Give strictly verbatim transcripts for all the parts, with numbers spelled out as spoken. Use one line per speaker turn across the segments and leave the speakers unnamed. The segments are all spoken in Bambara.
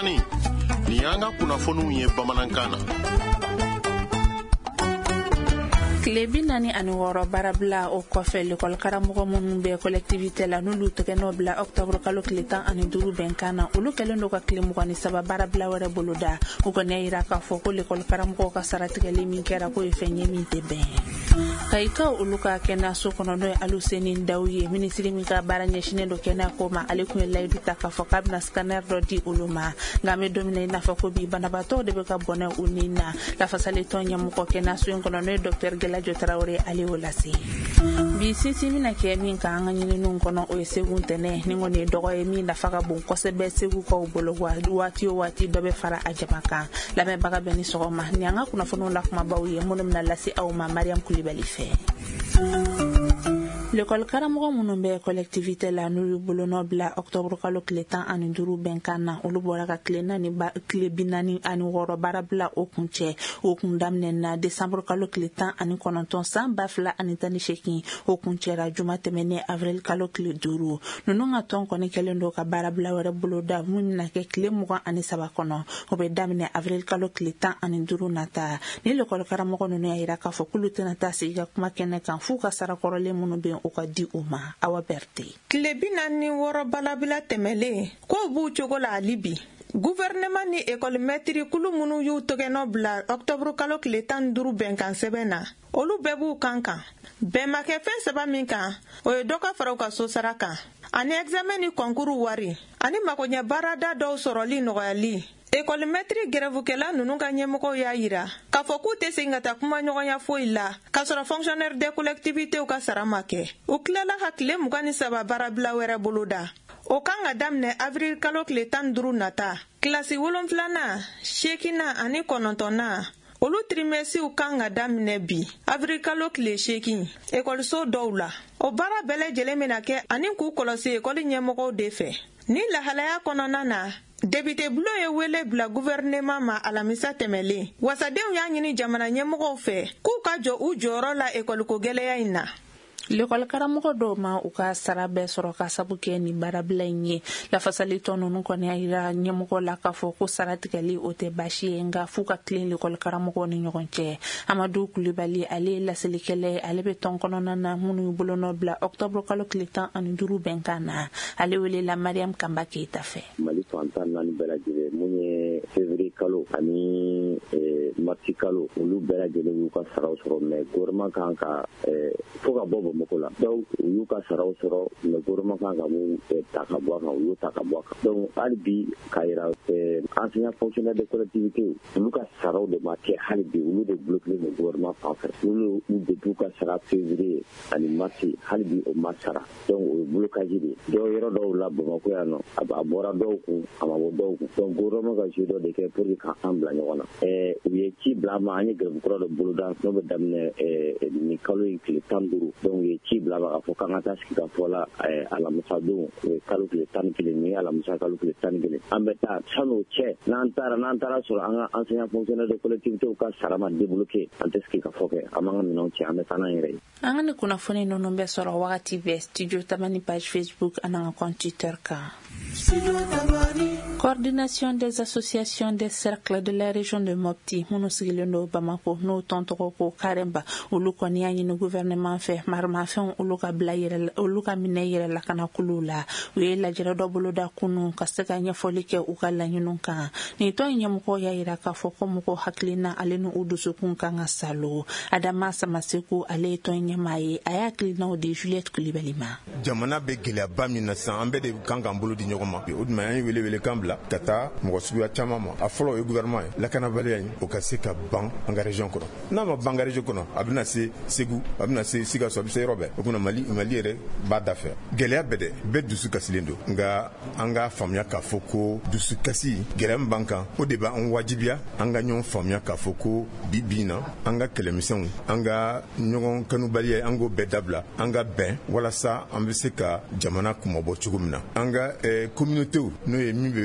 naani ni y'an ka kunnafoniw ye bamanankan na.
Tile bi naani ani wɔɔrɔ baarabila o kɔfɛ l'école karamɔgɔ minnu bɛ collectivité la n'olu tɛgɛnɔ bila octobre kalo tile tan ani duuru bɛnkan na olu kɛlen do ka tile mugan ni saba baarabila wɛrɛ boloda u kɔni y'a yira k'a fɔ ko l'école karamɔgɔw ka saratigɛli min kɛra ko ye fɛn ye min tɛ bɛn. Kayika olu ka kɛnɛyaso kɔnɔ n'o ye Aluseni Dawu ye minisiri min ka baara ɲɛsinnen do kɛnɛya ko ma ale kun ye layidu ta k'a fɔ k'a bɛna scanner dɔ di olu ma nka an bɛ don min na i n'a fɔ ko bi banabaatɔw de bɛ ka bɔnɛ u ni na lafasaletɔn ɲɛmɔgɔ kɛnɛyaso in kɔnɔ n'o ye docteur Gelajo Traoré ale y'o lase. Bi sinsin bɛna kɛ min kan an ka ɲinininw kɔnɔ o ye Segu ntɛnɛ ni kɔni ye dɔgɔ ye min nafa ka bon kosɛbɛ Segu kaw bolo waati o waati dɔ bɛ fara a jama kan lamɛnbaga bɛ ni sɔgɔma ni an ka kunnafoniw la kumabaw ye minnu bɛna lase aw ma Mariam Kulibali fɛ. L'école karamɔgɔ minnu bɛ collectivité la n'olu bolonɔ bila octobre kalo tile tan ani duuru bɛnkan na olu bɔra ka tile naani tile bi naani ani wɔɔrɔ baarabila o kun cɛ o kun daminɛna décembre kalo tile tan ani kɔnɔntɔn san ba fila ani tan ni seegin o kun cɛra juma tɛmɛnen avril kalo tile duuru ninnu ka tɔn kɔni kɛlen do ka baarabila wɛrɛ boloda mun bɛna kɛ tile mugan ani saba kɔnɔ o bɛ daminɛ avril kalo tile tan ani duuru nata ni l'école karamɔgɔ ninnu y'a yira k'a fɔ k'olu tɛna taa sigi ka kuma kɛnɛ kan f'u ka sarakɔrɔlen minnu bɛ o ka di o ma Awa Berté.
Tile bi naani wɔɔrɔ balabila tɛmɛlen ko b'u cogo la hali bi gouvernement ni école maître kulu minnu y'u tɛgɛnɔ bila octobre kalo tile tan ni duuru bɛnkan sɛbɛn na olu bɛɛ b'u kan kan bɛn ma kɛ fɛn saba min kan o ye dɔ ka fara u ka so sara kan ani examen ni concours wari ani makoɲɛ baarada dɔw sɔrɔli nɔgɔyali. École maître grèvekɛla ninnu ka ɲɛmɔgɔw y'a yira k'a fɔ k'u tɛ segin ka taa kuma ɲɔgɔnya foyi la k'a sɔrɔ fonctionnaire des collectivités ka sara ma kɛ u tilala ka tile mugan ni saba baarabila wɛrɛ boloda o kan ka daminɛ avril kalo tile tan ni duuru nata kilasi wolonfilanan seekinan ani kɔnɔntɔnnan olu trimesiw kan ka daminɛ bi avril kalo tile seegin ekɔliso dɔw la o baara bɛɛ lajɛlen bɛna kɛ ani k'u kɔlɔsi ekɔli ɲɛmɔgɔw de fɛ ni lahalaya kɔnɔna na député Bulo ye wele bila gouvernement ma alamisa tɛmɛlen wasadenw y'a ɲini jamana ɲɛmɔgɔw fɛ k'u ka jɔ u jɔyɔrɔ la ekɔliko gɛlɛya in na.
L'école karamɔgɔ dɔw ma u ka sara bɛɛ sɔrɔ ka sabu kɛ ni baarabila in ye lafasalitɔn ninnu kɔni y'a yira ɲɛmɔgɔ la k'a fɔ ko sara tigɛli o tɛ baasi ye nka f'u ka tilen l'école karamɔgɔw ni ɲɔgɔn cɛ Amadu Kulibali ale ye laselikɛla ye ale bɛ tɔn kɔnɔna na minnu y'u bolonɔ bila octobre kalo tile tan ani duuru bɛnkan na ale welela Mariam Kamba Keita fɛ.
Mali fan tan naani bɛɛ lajɛlen mun ye février kalo ani marsi kalo olu bɛɛ lajɛlen y'u ka saraw sɔrɔ mais gouvernement kan ka fo ka bɔ Bamakɔ la donc u y'u ka saraw sɔrɔ mais gouvernement kan ka mun ta ka bɔ a kan u y'o ta ka bɔ a kan donc hali bi k'a yira enseignants fonctionnaires de collectivité olu ka saraw de ma kɛ hali bi olu de bloqué le gouvernement fan fɛ olu de b'u ka sara février ani marsi hali bi o ma sara donc o ye blocage de dɔw yɔrɔ dɔw la Bamakɔ yan nɔ a bɔra dɔw kun a ma bɔ dɔw kun donc gouvernement ka jeu dɔ de kɛ pour que k'an bila ɲɔgɔn na u ye ci bila ma an ye grève kura dɔ boloda n'o bɛ daminɛ nin kalo in tile tan ni duuru donc u ye ci bila ma k'a fɔ k'an ka taa sigi ka fɔ la alamisa don kalo tile tan ni kelen ni alamisa kalo tile tan ni kelen an bɛ taa san'o cɛ n'an taara n'an taara sɔrɔ an ka enseignants fonctionnaires de collectivité ka sara ma débloqué an tɛ sigi ka fɔ kɛ an b'an ka minɛnw cɛ an bɛ taa n'an yɛrɛ ye.
An ka ni kunnafoni ninnu bɛ sɔrɔ wagati bɛɛ studio Tamani page Facebook an'an ka compte Twitter kan. Coordination des associations des cercles de la région de Mopti minnu sigilen do Bamako n'o tɔn tɔgɔ ko Karemba olu kɔni y'a ɲini gouvernement fɛ marimafɛnw olu ka bila yɛrɛ olu ka minɛ yɛrɛ lakana kulu la u ye lajɛrɛ dɔ boloda kunu ka se ka ɲɛfɔli kɛ u ka laɲiniw kan nin tɔn ɲɛmɔgɔ y'a yira k'a fɔ ko mɔgɔw hakilina ale ni u dusukun kan ka salo Adama Samaseku ale ye tɔn ɲɛmaa ye a y'a hakilinaw di Juliette Kulibali ma.
Jamana bɛ gɛlɛyaba min na sisan an bɛɛ de kan k'an bolo di ɲɔgɔn ma o tuma an ye wele wele kan bila ka taa mɔgɔ suguya caman ma a fɔlɔ o ye gouvernement ye lakanabaliya in o ka se ka ban an ka région kɔnɔ n'a ma ban an ka région kɔnɔ a bɛna se Segu a bɛna se Sikaso a bɛ se yɔrɔ bɛɛ o kuna Mali Mali yɛrɛ b'a da fɛ gɛlɛya bɛɛ dɛ bɛɛ dusu kasilen don nka an ka faamuya k'a fɔ ko dusu kasi gɛlɛya min b'an kan o de b'an wajibiya an ka ɲɔgɔn faamuya k'a fɔ ko bi bi in na an ka kɛlɛmisɛnw an ka ɲɔgɔn kanubaliya an k'o bɛɛ dabila an ka bɛn walasa an bɛ se ka jamana kumabɔ cogo min na an ka communauté n'o ye min bɛ wele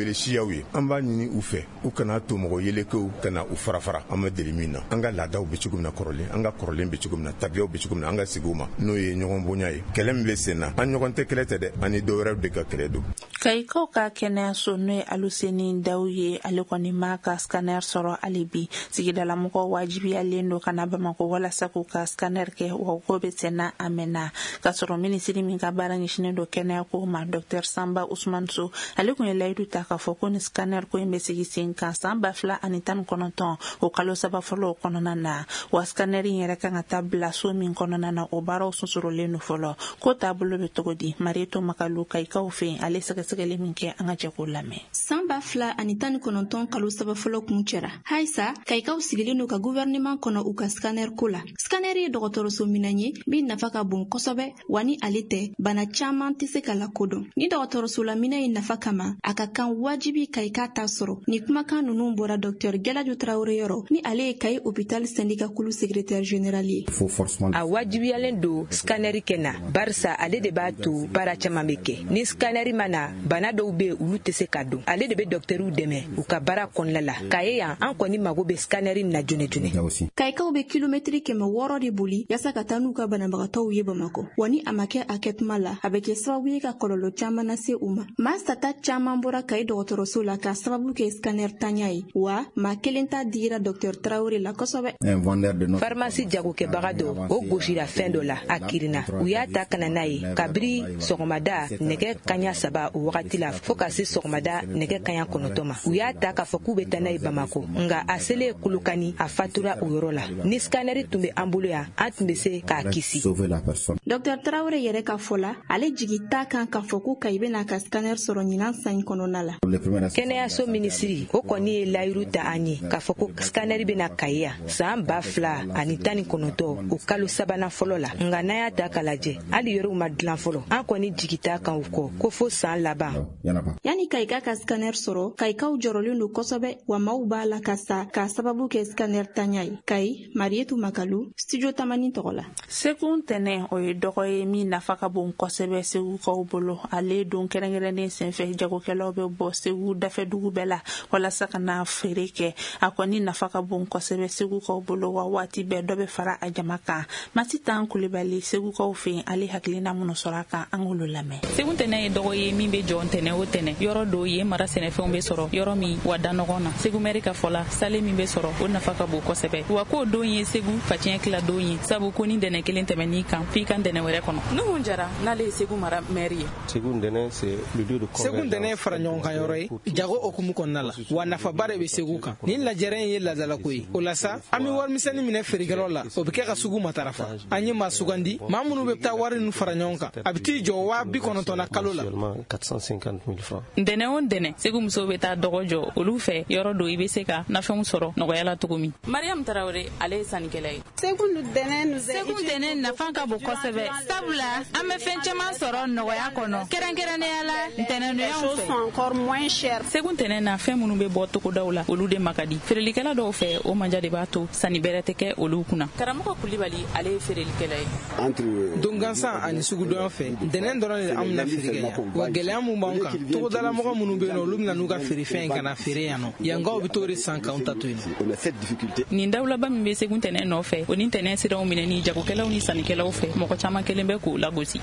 yele siyaw ye an b'a ɲini u fɛ u kana to mɔgɔ yelekew kana u farafara an ma deli min na an ka laadaw bɛ cogo min na kɔrɔlen an ka kɔrɔlen bɛ cogo min na tabiyaw bɛ cogo min na an ka sigi u ma n'o ye ɲɔgɔn bonya ye kɛlɛ min bɛ sen na an ɲɔgɔn tɛ kɛlɛ tɛ dɛ ani dɔ wɛrɛw de ka kɛlɛ don
Kayikaw ka kɛnɛyaso n'o ye Aluseni Dawu ye ale kɔni ma ka scanner sɔrɔ ale bi sigidalamɔgɔw wajibiyalen don ka na Bamako walasa k'u ka scanner kɛ wa ko bɛ senna a mɛnna ka sɔrɔ minisiri min ka baara ɲɛsinnen don kɛnɛyako ma Docteur Samba Ousmane So ale kun ye layidu ta k'a fɔ ko ni scanner ko in bɛ sigi sen kan san ba fila ani tan ni kɔnɔntɔn o kalo saba fɔlɔ kɔnɔna na wa scanner in yɛrɛ kan ka taa bila so min kɔnɔna na o baaraw susurilen don fɔlɔ ko taabolo bɛ cogo di Marieto Makalu Kayikaw fɛ ale sɛgɛsɛgɛli min kɛ an ka jɛ k'o lamɛn.
san ba fila ani tan ni kɔnɔntɔn kalo saba fɔlɔ kun cɛra halisa Kayikaw sigilen don ka gouvernement kɔnɔ u ka scanner ko la. Scanner ye dɔgɔtɔrɔso minan ye min nafa ka bon kosɛbɛ wa ni ale tɛ bana caman tɛ se ka lakodɔn. Ni dɔgɔtɔrɔso la minan ye nafa kama a ka kan wajibi Kayika ta sɔrɔ. Ni kumakan ninnu bɔra Docteur Gelaju Traoré yɔrɔ ni ale ye Kayi hôpital syndicat kulu secrétaire général ye.
A wajibiyalen don scanner kɛ na barisa ale de b'a to baara caman bɛ kɛ. Ni scanner mana bana dɔw bɛ olu tɛ se ka don. Ale de bɛ docteurw dɛmɛ u ka baara kɔnɔna la. Ka ye yan an kɔni mago bɛ scanner na jone jone.
Kayikaw bɛ kilomɛtiri kɛmɛ wɔɔrɔ de boli yasa ka taa n'u ka banabagatɔw ye Bamako. Wa ni a ma kɛ a kɛtuma la a bɛ kɛ sababu ye ka kɔlɔlɔ caman lase u ma. Maa sata caman bɔra Kayi dɔgɔtɔrɔso la ka sababu kɛ scanner tanya ye wa maa kelen ta digira Docteur Traoré la kosɛbɛ.
Pharmacie jagokɛbaga dɔ o gosira fɛn dɔ la a kirinna u y'a ta kana n'a ye kabiri sɔgɔmada nɛgɛ kaɲa saba o wagati la fo ka se sɔgɔmada nɛgɛ kaɲa kɔnɔntɔn ma u y'a ta k'a fɔ k'u bɛ taa n'a ye Bamako nga a selen Kolokani a fatura o yɔrɔ la ni scanner tun bɛ an bolo yan an tun bɛ se k'a kisi.
Docteur Traoré yɛrɛ ka fɔ la ale jigi ta kan k'a fɔ ko Kayi bɛna ka scanner sɔrɔ ɲinan san kɔnɔna la.
Kɛnɛyaso minisiri o kɔni ye layiru ta an ye k'a fɔ ko scanner bɛna Kayi yan san ba fila ani tan ni kɔnɔntɔn o kalo sabanan fɔlɔ la nga n'a y'a ta k'a lajɛ hali yɔrɔw ma dilan fɔlɔ an kɔni jigi ta kan u kɔ ko fo san laban.
Yani Kayika ka scanner sɔrɔ Kayikaw jɔrɔlen don kosɛbɛ wa maaw b'a la ka sa k'a sababu kɛ scanner tanya ye. Kayi Marietu Makalu studio Tamani tɔgɔ la.
Segu ntɛnɛn o ye dɔgɔ ye min nafa ka bon kosɛbɛ Segukaw bolo ale don kɛrɛnkɛrɛnnen senfɛ jagokɛlaw bɛ bɔ Segu dafɛ dugu bɛɛ la walasa ka na feere kɛ a kɔni nafa ka bon kosɛbɛ Segukaw bolo wa waati bɛɛ dɔ bɛ fara a jama kan. Masitan Kulibali Segukaw fɛ ale hakilina minnu sɔrɔ a kan an k'olu lamɛn.
Segu ntɛnɛn ye dɔgɔ ye min bɛ jɔ ntɛnɛn o ntɛnɛn yɔrɔ dɔw ye mara sɛnɛfɛnw bɛ sɔrɔ yɔrɔ min wa da ɲɔgɔn na Segu mɛri ka fɔ la sale min bɛ sɔrɔ o nafa ka bon kosɛbɛ wa k'o don ye Segu facɛn tila don ye sabu ko ni ntɛnɛn kelen tɛmɛn'i kan f'i ka ntɛnɛn wɛrɛ kɔnɔ. Nuhu Jara n'ale ye Segu mara mɛri ye.
Segu ntɛnɛn c'est le lieu de convergence. Segu ntɛnɛn ye fara ɲɔgɔn kan yɔrɔ ye jago okumu kɔnɔna la wa nafaba de bɛ Segu kan ni lajɛrɛ ye ladalako ye o la sa an bɛ warimisɛnnin minɛ feerekɛlaw la o bɛ kɛ ka sugu matarafa an ye maa sugandi maa minnu bɛ taa wari ninnu fara ɲɔgɔn kan a bɛ t'i jɔ waa bi kɔnɔntɔn na kalo la.
ntɛnɛn o ntɛnɛn Segu musow bɛ taa dɔgɔ jɔ olu fɛ yɔrɔ dɔ i bɛ se ka nafɛnw sɔrɔ nɔgɔya la cogo min. Mariam Tarawele ale ye sannikɛla ye.
Segu ntɛnɛn nafa ka bon kosɛbɛ sabula an bɛ fɛn caman sɔrɔ nɔgɔya kɔnɔ kɛrɛnkɛrɛnnenya la ntɛnɛn doyaw fɛ.
Segu ntɛnɛn na fɛn minnu bɛ bɔ togodaw la olu de ma ka di feerelikɛla dɔw fɛ o manja de b'a to sanni bɛrɛ tɛ kɛ olu kunna. Karamɔgɔ Kulibali ale ye feerelikɛla ye.
Don gansan ani sugudɔn fɛ ntɛnɛn dɔrɔn de an bɛna feere kɛ yan wa gɛlɛya mun b'an kan togodala mɔgɔ minnu bɛ yen nɔ olu bɛna n'u ka feerefɛn ka na feere yan nɔ yankaw bɛ t'o de san k'anw ta to yen.
Nin dawulaba min bɛ Segu ntɛnɛn nɔfɛ o ni ntɛnɛn siraw minɛ ni jagokɛlaw ni sannikɛlaw fɛ mɔgɔ caman kelen bɛ k'o lagosi.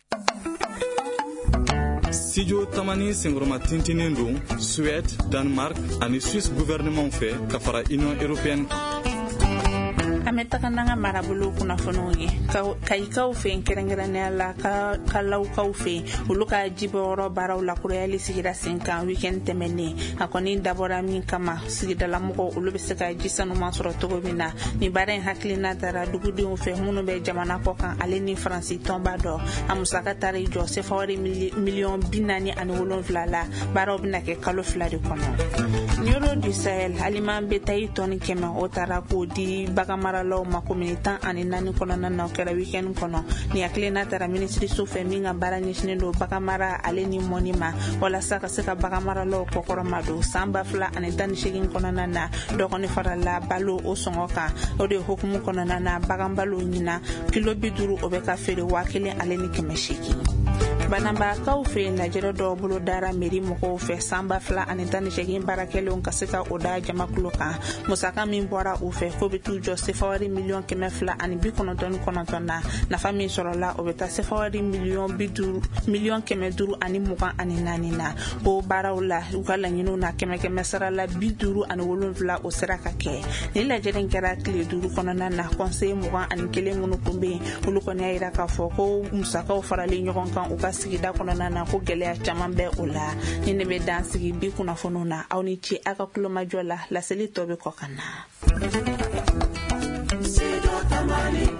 Studio Tamani senkɔrɔma tintinin don Suède, Danemark ani Suisse gouvernement fɛ ka fara Union européenne.
An bɛ taga n'an ka marabolo kunnafoniw ye Kayikaw fɛ kɛrɛnkɛrɛnnenya la Kalawkaw fɛ olu ka jibɔyɔrɔ baaraw la kurayali sigira sen kan weekend tɛmɛnen a kɔni dabɔra min kama sigidalamɔgɔw olu bɛ se ka ji sanuman sɔrɔ cogo min na ni baara in hakilina taara dugudenw fɛ minnu bɛ jamana kɔ kan ale ni Faransi tɔnba dɔ a musaka taara jɔ sefawari miliyɔn bi naani ani wolonwula la baaraw bɛna kɛ kalo fila de kɔnɔ. Euro du Sahel aliman bɛ tayi tɔni kɛmɛ o taara k'o di baganmaralaw ma komini tan ani naani kɔnɔna na o kɛra weekend kɔnɔ ni hakilina taara minisiriso fɛ min ka baara ɲɛsinnen don baganmara ale ni mɔni ma walasa ka se ka baganmaralaw kɔkɔrɔma don san ba fila ani tan ni seegin kɔnɔna na dɔgɔni farala balo o sɔngɔ kan o de hukumu kɔnɔna na baganbalo ɲina kilo bi duuru o bɛ ka feere waa kelen ale ni kɛmɛ seegin. bananbakaw fɛ lajɛrɛ dɔw bolo dara meri mɔgɔw fɛ sanba fila ani tan ni segin baarakɛlenw ka se ka o da jamatulo kan musaka min bɔra u fɛ ko bɛ t'u jɔ sefawari miliyɔn kɛmɛ fila ani bi kɔnɔntɔn ni kɔnɔntɔn na nafa min sɔrɔla o bɛ taa sefawari miliyɔn bi duuru miliyɔn kɛmɛ duuru ani mugan ani naani na o baaraw la u ka laɲiniw na kɛmɛ kɛmɛ sara la bi duuru ani wolonfila o sera ka kɛ ni lajɛren kɛra tile duuru kɔnɔna na kɔnseyi mugan ani kelen minnu tun bɛ yen olu kɔni y'a jira k'a fɔ ko musakaw faralen ɲɔgɔn kan u ka sigida kɔnɔna na ko gɛlɛya caman bɛ o la ni ne bɛ dan sigi bi kunnafoniw na aw ni ce a ka kulomajɔ la laseli tɔ bɛ kɔ ka na.